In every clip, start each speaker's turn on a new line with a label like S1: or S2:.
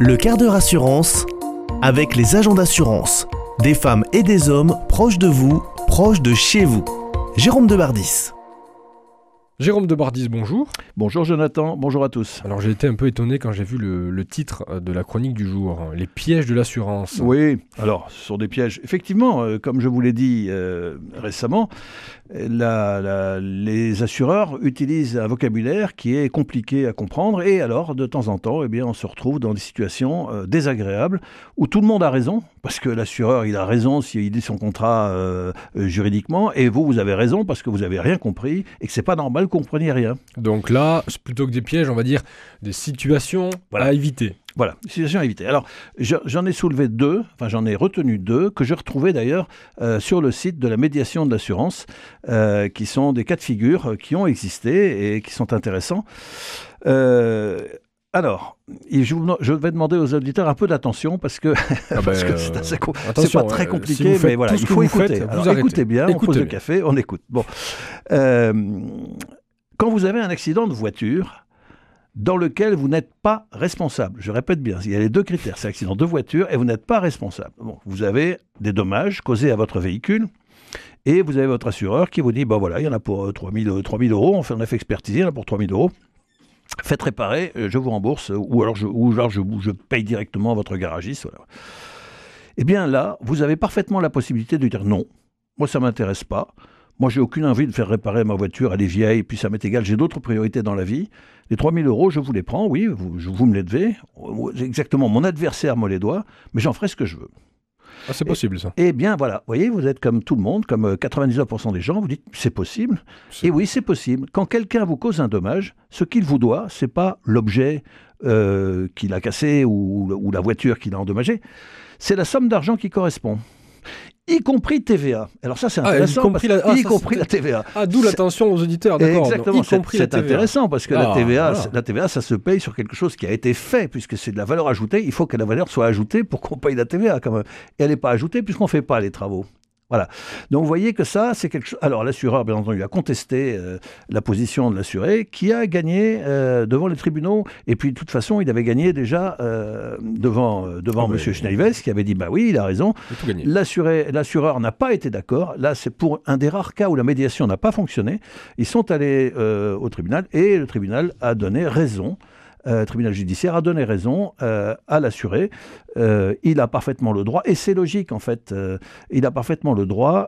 S1: Le quart d'heure assurance avec les agents d'assurance. Des femmes et des hommes proches de vous, proches de chez vous. Jérôme Debardis.
S2: Jérôme Debardis, bonjour.
S3: Bonjour Jonathan, bonjour à tous.
S2: Alors j'ai été un peu étonné quand j'ai vu le titre de la chronique du jour, les pièges de l'assurance.
S3: Oui, alors ce sont des pièges. Effectivement, comme je vous l'ai dit récemment, les assureurs utilisent un vocabulaire qui est compliqué à comprendre et alors de temps en temps, on se retrouve dans des situations désagréables où tout le monde a raison, parce que l'assureur il a raison s'il dit son contrat juridiquement et vous avez raison parce que vous n'avez rien compris et que c'est pas normal que vous ne compreniez rien.
S2: Donc là, plutôt que des pièges, on va dire des situations à éviter.
S3: Voilà, situation à éviter. Alors, j'en ai retenu deux, que j'ai retrouvés d'ailleurs sur le site de la médiation de l'assurance, qui sont des cas de figure qui ont existé et qui sont intéressants. Alors, je vais demander aux auditeurs un peu d'attention parce que c'est pas très compliqué,
S2: si
S3: mais voilà, il faut écouter. Alors, écoutez bien, on pose le café, on écoute. Bon, quand vous avez un accident de voiture dans lequel vous n'êtes pas responsable, je répète bien, il y a les deux critères, c'est l'accident de voiture et vous n'êtes pas responsable. Bon, vous avez des dommages causés à votre véhicule. Et vous avez votre assureur qui vous dit, il y en a pour 3 000 euros, on a fait expertiser, il y en a pour 3 000 euros. Faites réparer, je vous rembourse, ou alors je paye directement votre garagiste. Voilà. Eh bien là, vous avez parfaitement la possibilité de dire non, moi ça ne m'intéresse pas, moi j'ai aucune envie de faire réparer ma voiture, elle est vieille, puis ça m'est égal, j'ai d'autres priorités dans la vie. Les 3 000 euros, je vous les prends, oui, vous me les devez, exactement, mon adversaire me les doit, mais j'en ferai ce que je veux.
S2: Ah, c'est possible ça.
S3: Eh bien voilà, vous voyez, vous êtes comme tout le monde, comme 99% des gens, vous dites c'est possible. Et oui, c'est possible. Quand quelqu'un vous cause un dommage, ce qu'il vous doit, c'est pas l'objet qu'il a cassé ou la voiture qu'il a endommagée, c'est la somme d'argent qui correspond. Y compris TVA. Alors ça, c'est intéressant. Y compris la TVA.
S2: Ah, d'où l'attention aux auditeurs, d'accord.
S3: Exactement, c'est intéressant parce que la TVA, ça se paye sur quelque chose qui a été fait, puisque c'est de la valeur ajoutée. Il faut que la valeur soit ajoutée pour qu'on paye la TVA quand même. Et elle n'est pas ajoutée puisqu'on ne fait pas les travaux. Voilà. Donc vous voyez que ça, c'est quelque chose. Alors l'assureur, bien entendu, a contesté la position de l'assuré, qui a gagné devant les tribunaux. Et puis de toute façon, il avait gagné déjà devant M. Schneivels, qui avait dit oui, il a raison. L'assureur n'a pas été d'accord. Là, c'est pour un des rares cas où la médiation n'a pas fonctionné. Ils sont allés au tribunal et le tribunal a donné raison. Le tribunal judiciaire a donné raison à l'assuré. Il a parfaitement le droit, et c'est logique en fait, il a parfaitement le droit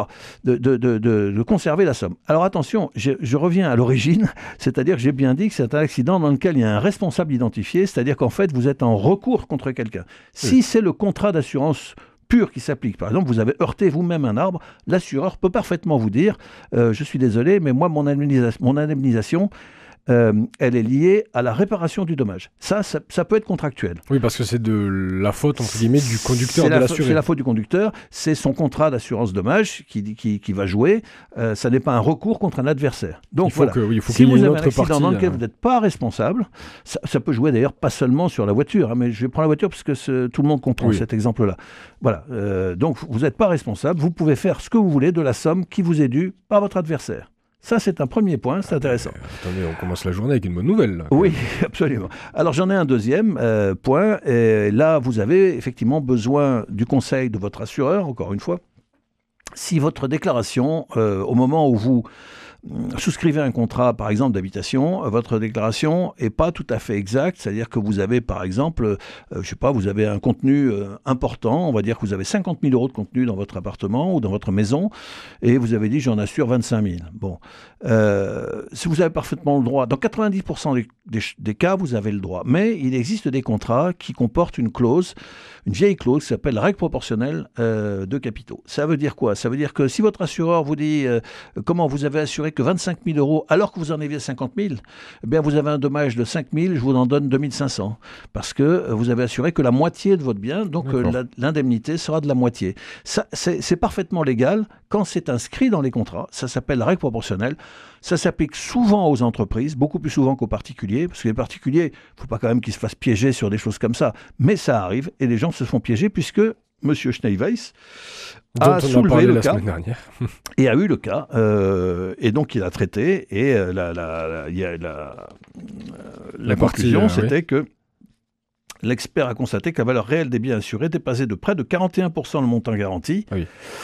S3: de conserver la somme. Alors attention, je reviens à l'origine, c'est-à-dire que j'ai bien dit que c'est un accident dans lequel il y a un responsable identifié, c'est-à-dire qu'en fait vous êtes en recours contre quelqu'un. Si c'est le contrat d'assurance pur qui s'applique. Par exemple, vous avez heurté vous-même un arbre, l'assureur peut parfaitement vous dire je suis désolé, mais moi mon indemnisation elle est liée à la réparation du dommage. Ça peut être contractuel.
S2: Oui, parce que c'est de la faute, entre guillemets, du conducteur de l'assuré.
S3: C'est la faute du conducteur, c'est son contrat d'assurance dommage qui va jouer. Ça n'est pas un recours contre un adversaire. Donc
S2: il faut
S3: si
S2: qu'il y ait
S3: vous
S2: une
S3: avez
S2: autre
S3: un accident
S2: partie,
S3: dans lequel vous n'êtes pas responsable, ça peut jouer d'ailleurs pas seulement sur la voiture, mais je vais prendre la voiture parce que tout le monde comprend cet exemple-là. Voilà. Donc vous n'êtes pas responsable, vous pouvez faire ce que vous voulez de la somme qui vous est due par votre adversaire. Ça, c'est un premier point, c'est intéressant.
S2: Attendez, on commence la journée avec une bonne nouvelle. Là,
S3: oui, absolument. Alors, j'en ai un deuxième point. Et là, vous avez effectivement besoin du conseil de votre assureur, encore une fois. Si votre déclaration, au moment où vous souscrivez un contrat, par exemple, d'habitation, votre déclaration n'est pas tout à fait exacte, c'est-à-dire que vous avez, par exemple, vous avez un contenu important, on va dire que vous avez 50 000 euros de contenu dans votre appartement ou dans votre maison, et vous avez dit, j'en assure 25 000. Bon, si vous avez parfaitement le droit, dans 90% des cas, vous avez le droit, mais il existe des contrats qui comportent une vieille clause qui s'appelle la règle proportionnelle de capitaux. Ça veut dire quoi ? Ça veut dire que si votre assureur vous dit comment vous avez assuré que 25 000 euros alors que vous en aviez 50 000, eh bien vous avez un dommage de 5 000, je vous en donne 2 500 parce que vous avez assuré que la moitié de votre bien, donc l'indemnité sera de la moitié. Ça, c'est parfaitement légal quand c'est inscrit dans les contrats. Ça s'appelle la règle proportionnelle. Ça s'applique souvent aux entreprises, beaucoup plus souvent qu'aux particuliers, parce que les particuliers, il ne faut pas quand même qu'ils se fassent piéger sur des choses comme ça, mais ça arrive, et les gens se font piéger puisque M. Schneivels a soulevé le cas et a eu le cas, et donc il a traité, et la conclusion, c'était que l'expert a constaté que la valeur réelle des biens assurés dépassait de près de 41% le montant garanti.
S2: Oui.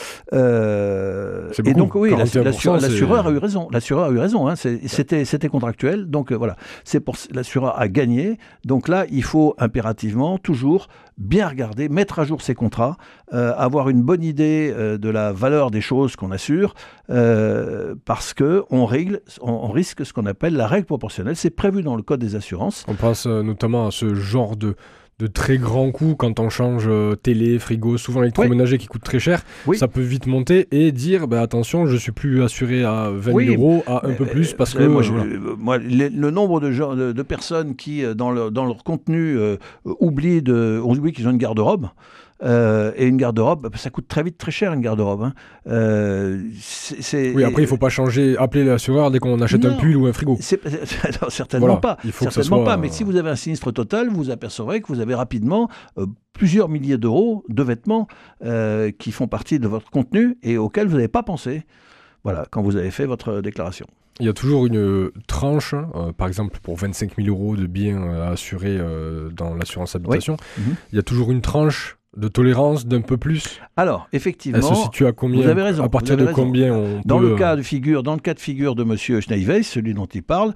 S3: Et donc, oui, l'assureur a eu raison. L'assureur a eu raison. Hein. C'était contractuel. Donc, voilà. L'assureur a gagné. Donc là, il faut impérativement toujours bien regarder, mettre à jour ses contrats, avoir une bonne idée de la valeur des choses qu'on assure, parce qu'on risque ce qu'on appelle la règle proportionnelle. C'est prévu dans le Code des assurances.
S2: On pense notamment à ce genre de très grands coûts quand on change télé, frigo, souvent électroménager qui coûte très cher. Oui. Ça peut vite monter et dire attention, je ne suis plus assuré à 20 000 euros, à un peu plus parce que...
S3: le nombre de personnes qui, dans leur contenu, oublient qu'ils ont une garde-robe. Et une garde-robe, ça coûte très vite très cher une garde-robe. Hein.
S2: Oui, après il ne faut pas appeler l'assureur dès qu'on achète un pull ou un frigo.
S3: Non, certainement pas. Mais si vous avez un sinistre total, vous apercevrez que vous avez rapidement plusieurs milliers d'euros de vêtements qui font partie de votre contenu et auxquels vous n'avez pas pensé. Voilà, quand vous avez fait votre déclaration.
S2: Il y a toujours une tranche, par exemple pour 25 000 euros de biens à assurer dans l'assurance habitation. Oui. Il y a toujours une tranche de tolérance d'un peu plus.
S3: Alors, effectivement,
S2: elle se situe à combien?
S3: Vous avez raison.
S2: À partir de combien on
S3: dans
S2: peut...
S3: le cas de figure de M. Schneeweiss, celui dont il parle,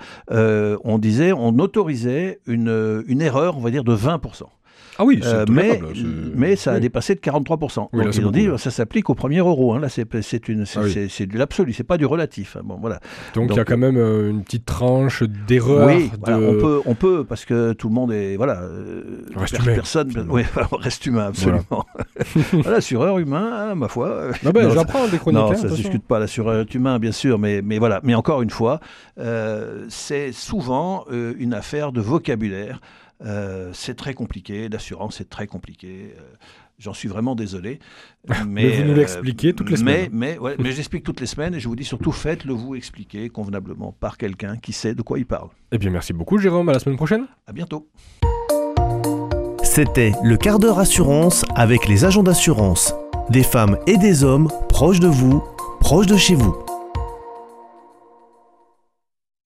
S3: on autorisait une erreur, on va dire, de 20%.
S2: Ah oui,
S3: mais ça a dépassé de 43%.
S2: Oui,
S3: donc ils ont dit ça s'applique au premier euro. Hein. Là, c'est de l'absolu, c'est pas du relatif. Bon, voilà.
S2: Donc il y a quand même une petite tranche d'erreur.
S3: Oui, on peut parce que tout le monde est
S2: reste humain.
S3: Personne, reste humain absolument. L'assureur humain, ma foi.
S2: J'apprends des chroniques.
S3: Non, ça ne discute pas l'assureur humain, bien sûr, mais voilà. Mais encore une fois, c'est souvent une affaire de vocabulaire. C'est très compliqué, l'assurance c'est très compliqué, j'en suis vraiment désolé.
S2: Mais vous nous l'expliquez toutes les semaines.
S3: Mais j'explique toutes les semaines et je vous dis surtout faites-le vous expliquer convenablement par quelqu'un qui sait de quoi il parle.
S2: Eh bien merci beaucoup Jérôme, à la semaine prochaine.
S3: À bientôt.
S1: C'était le quart d'heure assurance avec les agents d'assurance. Des femmes et des hommes proches de vous, proches de chez vous.